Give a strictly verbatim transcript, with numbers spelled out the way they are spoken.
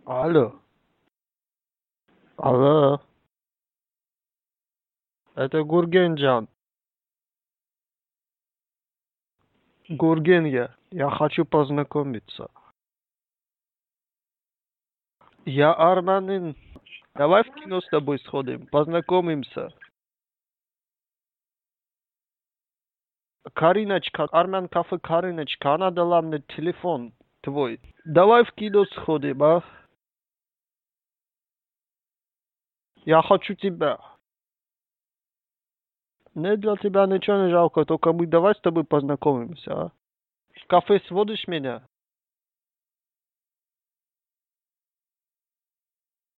Алло. Алло. Это Гургенджан. Гурген я. Я хочу познакомиться. Я армянин. Давай в кино с тобой сходим, познакомимся. Кариночка, армян кафе Кариночка, она дала мне телефон твой. Давай в кино сходим, а? Я хочу тебя. Не для тебя ничего не жалко, только мы давай с тобой познакомимся, а? В кафе сводишь меня?